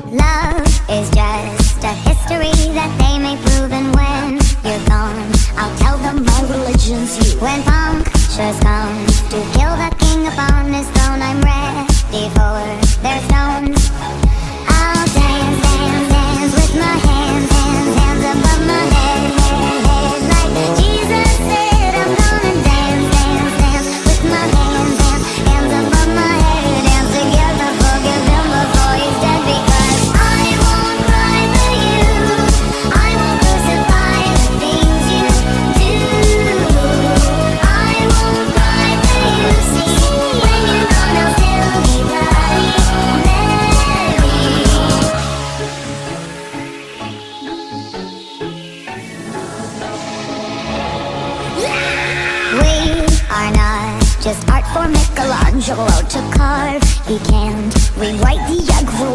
Love is just a history that they may prove, and when you're gone, I'll tell them my religion's you. When punctures come to kill the king upon his throne, I'm ready for their stones. I'll dance, dance, dance with my hands, hands, hands above my head, head, head. Like Jesus said, I'm gonna dance, dance, dance with my hands, hands, hands above my head. Dance together, forgive him before he's dead, because I won't cry for you, I won't crucify the things you do. I won't cry for you, see, when you're gone I'll still be bloody Mary. We are not just art for Michelangelo to carve. He can't rewrite the egg